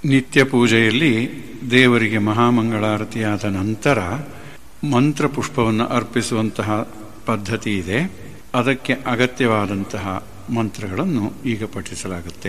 ನಿತ್ಯ ಪೂಜೆಯಲ್ಲಿ ದೇವರಿಗೆ ಮಹಾಮಂಗಳಾರತಿಯಾದ ನಂತರ ಮಂತ್ರಪುಷ್ಪವನ್ನು ಅರ್ಪಿಸುವಂತಹ ಪದ್ಧತಿ ಇದೆ. ಅದಕ್ಕೆ ಅಗತ್ಯವಾದಂತಹ ಮಂತ್ರಗಳನ್ನು ಈಗ ಪಠಿಸಲಾಗುತ್ತೆ.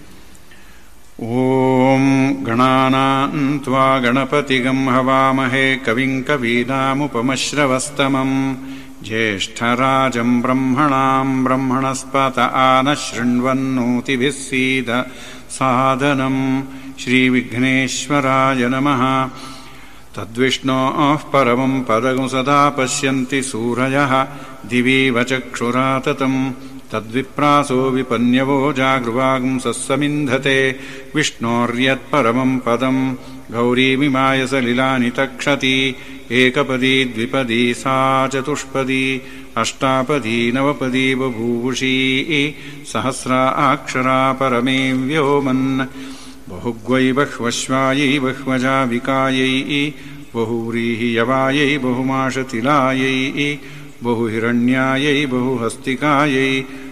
ಓಂ ಗಣಾನಾನ್ ತ್ವಾ ಗಣಪತಿಗಂ ಹವಾಮಹೇ ಕವಿಂ ಕವೀನಾಮುಪಮಶ್ರವಸ್ತಮಂ ಜ್ಯೇಷ್ಠರಾಜಂ ಬ್ರಹ್ಮಣಾಂ ಬ್ರಹ್ಮಣಸ್ಪತ ಆನ ಶೃಣ್ವನ್ನೋತಿಭಿಃ ಸೀದ ಸಾಧನಂ. ಶ್ರೀ ವಿಘ್ನೇಶ್ವರಾಯ ನಮಃ. ತದ್ವಿಷ್ಣೋಃ ಪರಮಂ ಪದಂ ಸದಾ ಪಶ್ಯಂತಿ ಸೂರಯಃ ದಿವೀವ ಚಕ್ಷುರಾತತಂ ತದ್ವಿಪ್ರಾಸೋ ವಿಪನ್ಯವೋ ಜಾಗೃವಾಗುಂಸಸ್ಸಮಿಂಧತೆ. ವಿಷ್ಣೋರ್ಯತ್ಪರಮಂ ಪದಂ ಗೌರೀಮಿಮಾಯ ಸಲಿಲಾನಿ ತಕ್ಷತಿ. ಏಕಪದಿ ದ್ವಿಪದಿ ಸಾ ಚತುಷ್ಪದಿ ಅಷ್ಟಾಪದಿ ನವಪದಿ ಬಭೂಷೀ ಸಹಸ್ರಾಕ್ಷರಾ ಪರಮೇ ವ್ಯೋಮನ್. ಬಹುಗ್ವೈ ಬಹ್ವಶ್ವಾಯೈ ಬಹ್ವಜಾವಿಕಾಯೈ ಬಹುವ್ರೀಹಿ ಯವಾಯೈ ಬಹುಮಾಶತಿಲಾಯೈ ಬಹುಹಿರಣ್ಯಾಯೈ ಬಹುಹಸ್ತಿಕಾಯೈ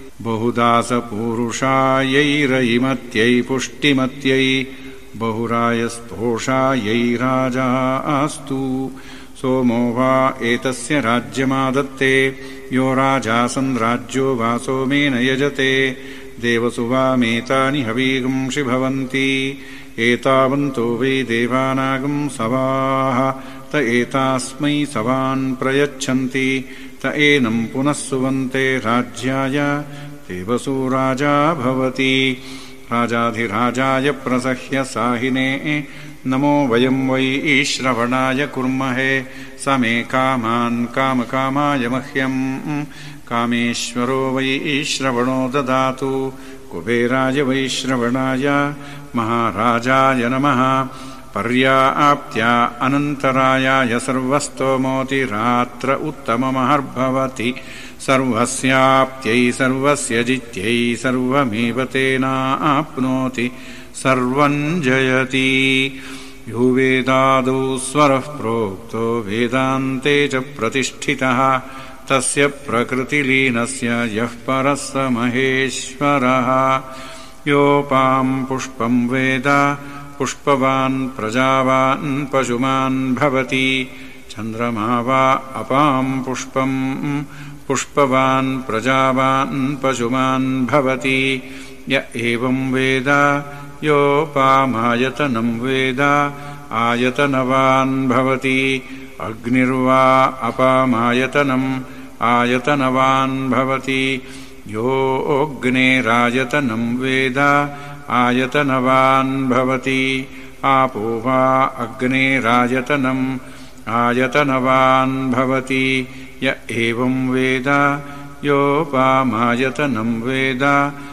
ಬಹುದಾಸಪೂರುಷಾಯೈರಯಿಮತ್ಯೈ ಪುಷ್ಟಿಮತ್ಯೈ ಬಹುರಾಯಸ್ತೋಷಾಯೈ ರಾಜಾಸ್ತು. ಸೋಮೋ ವಾ ಏತಸ್ಯ ರಾಜ್ಯಮಾದತ್ತೆ ಯೋ ರಾಜಾಸನ್ ರಾಜ್ಯೋ ವಾ ಸೋಮೇನ ಯಜತೆ. ದೇವಸು ವಾಮೇತಾನಿ ಹವೀಗುಂಷಿ ಭವಂತಿ ಏತಾವಂತೋ ವೈ ದೇವಾನಾಗಂ ಸವಾಃ ತ ಏತಾಸ್ಮೈ ಸವಾನ್ ಪ್ರಯಚ್ಛಂತಿ ತ ಏನಂ ಪುನಃ ಸುವಂತೆ ರಾಜ್ಯಾಯ ದೇವಸು ರಾಜಾ ಭವತಿ. ರಾಜಾಧಿರಾಜಾಯ ಪ್ರಸಹ್ಯ ಸಾಹಿನೇ ನಮೋ ವಯಂ ವೈ ಶ್ರವಣಾಯ ಕುರ್ಮಹೇ. ಸ ಮೇ ಕಾಮಾನ್ ಕಾಮಕಾಮಾಯ ಮಹ್ಯಂ ಕಾಮೇಶ್ವರೋ ವೈ ಶ್ರವಣೋ ದದಾತು. ಕುಬೇರಾಯ ವೈ ಶ್ರವಣಾಯ ಮಹಾರಾಜಾಯ ನಮಃ. ಪರ್ಯಾಪ್ತ್ಯಾ ಅನಂತರಾಯಾಯ ಸರ್ವಸ್ತೋಮೋತಿ ರಾತ್ರ ಉತ್ತಮಮಹರ್ಭವತಿ. ಸರ್ವಸ್ಯಾಪ್ತ್ಯೈ ಸರ್ವಸ್ಯ ಜಿತ್ಯೈ ಸರ್ವಮೇವ ತೇನಾಪ್ನೋತಿ ಸರ್ವಂ ಜಯತಿ. ಯೋ ವೇದಾದೌ ಸ್ವರಃ ಪ್ರೋಕ್ತೋ ವೇದಾಂತೆ ಚ ಪ್ರತಿಷ್ಠಿತಃ ತಸ್ಯ ಪ್ರಕೃತಿಲೀನಸ್ಯ ಯಃ ಪರಃ ಸ ಮಹೇಶ್ವರಃ. ಯೋಪಾಂ ಪುಷ್ಪಂ ವೇದ ಪುಷ್ಪವಾನ್ ಪ್ರಜಾವಾನ್ ಪಶುಮಾನ್ ಭವತಿ. ಚಂದ್ರಮಾ ವಾ ಅಪಾಂ ಪುಷ್ಪಂ ಪುಷ್ಪವಾನ್ ಪ್ರಜಾವಾನ್ ಪಶುಮಾನ್ ಭವತಿ. ಯ ಏವಂ ವೇದ ಯೋಪಾಮಾಯತನಂ ವೇದ ಆಯತನವಾನ್ ಭವತಿ. ಅಗ್ನಿರ್ವಾ ಅಪಾಮಾಯತನಂ ಆಯತನವಾನ್ ಭವತಿ. ಯೋ ಅಗ್ನೇರಾಯತನಂ ವೇದ ಆಯತನವಾನ್ ಭವತಿ. ಆಪೋ ವಾ ಅಗ್ನೇರಾಯತನಂ ಆಯತನವಾನ್ ಭವತಿ. ಯ ಏವಂ ವೇದ ಯೋಪಾಮಾಯತನಂ ವೇದ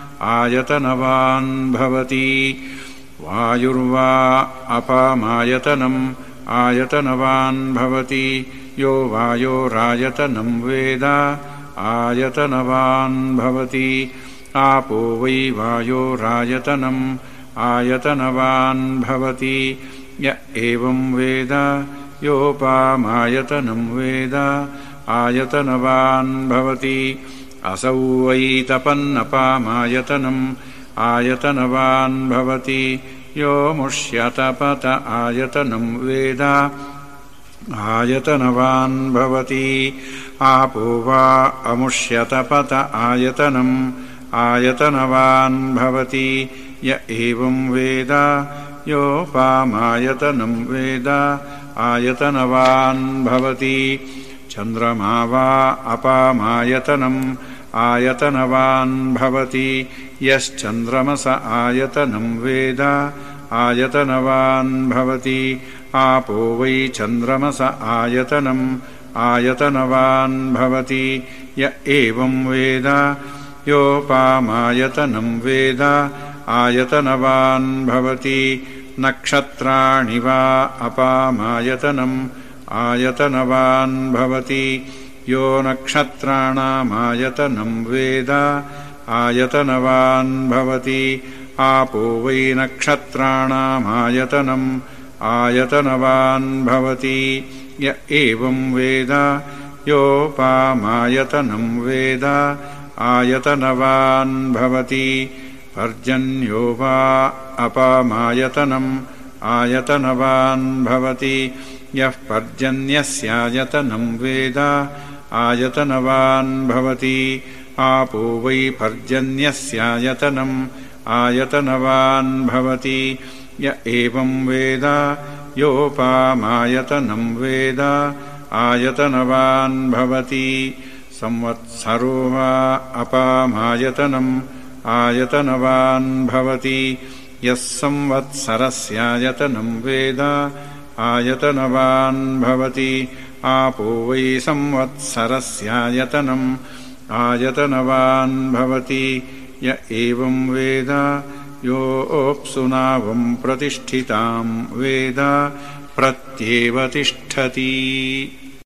ಆಯತನವಾನ್ ಭವತಿ. ವಾಯುರ್ವಾ ಅಪಾಮಾಯತನಂ ಆಯತನವಾನ್ ಭವತಿ. ಯೋ ವಾಯೋರಾಯತನಂ ವೇದ ಆಯತನವಾನ್ ಭವತಿ. ಆಪೋ ವೈ ವಾಯೋರಾಯತನಂ ಆಯತನವಾನ್ ಭವತಿ. ಯ ಏವಂ ವೇದ ಯೋಪಾಮಾಯತನಂ ವೇದ ಆಯತನವಾನ್ ಭವತಿ. ಅಸೌ ವೈ ತಪನ್ನಪಾಮಾಯತನಂ ಆಯತನವಾನ್ ಭವತಿ. ಯೋ ಮುಷ್ಯತಪತ ಆಯತನಂ ವೇದ ಆಯತನವಾನ್ ಭವತಿ. ಆಪೋ ವಾ ಅಮುಷ್ಯತಪತ ಆಯತನಂ ಆಯತನವಾನ್ ಭವತಿ. ಯ ಏವಂ ವೇದ ಯೋಪಾಮಾಯತನಂ ವೇದ ಆಯತನವಾನ್ ಭವತಿ. ಚಂದ್ರಮಾ ವಾ ಅಪಾಮಾಯತನಂ ಆಯತನವಾನ್ ಭವತಿ. ಯಶ್ಚಂದ್ರಮಸ ಆಯತನಂ ವೇದ ಆಯತನವಾನ್ ಭವತಿ. ಆಪೋ ವೈ ಚಂದ್ರಮಸ ಆಯತನಂ ಆಯತನವಾನ್ ಭವತಿ. ಯ ಏವಂ ವೇದ ಯೋಪಾಮಾಯತನಂ ವೇದ ಆಯತನವಾನ್ ಭವತಿ. ನಕ್ಷತ್ರಾಣಿ ವಾ ಅಪಾಮಾಯತನಂ ಆಯತನವಾನ್ ಭವತಿ. ಯೋ ನಕ್ಷತ್ರಾಣಾಮಾಯತನಂ ವೇದ ಆಯತನವಾನ್ ಭವತಿ. ಆಪೋ ವೈ ನಕ್ಷತ್ರಾಣಾಮಾಯತನಂ ಆಯತನವಾನ್ ಭವತಿ. ಯ ಏವಂ ವೇದ ಯೋಪಾಮಾಯತನಂ ವೇದ ಆಯತನವಾನ್ ಭವತಿ. ಪರ್ಜನ್ಯೋ ವಾ अपामायतनम् आयतनवान् भवति यः पर्जन्यस्यायतनं वेद आयतनवान् भवति आपो वै पर्जन्यस्यायतनम् आयतनवान् भवति य एवं वेद योपामायतनं वेद आयतनवान् भवति संवत्सरो वा अपामायतनम् आयतनवान् भवति यः संवत्सरस्यायतनं वेद आयतनवान् भवति आपो वै संवत्सरस्यायतनम् आयतनवान् भवति य एवं वेद योऽप्सुनावं प्रतिष्ठितां वेद प्रत्येव तिष्ठति।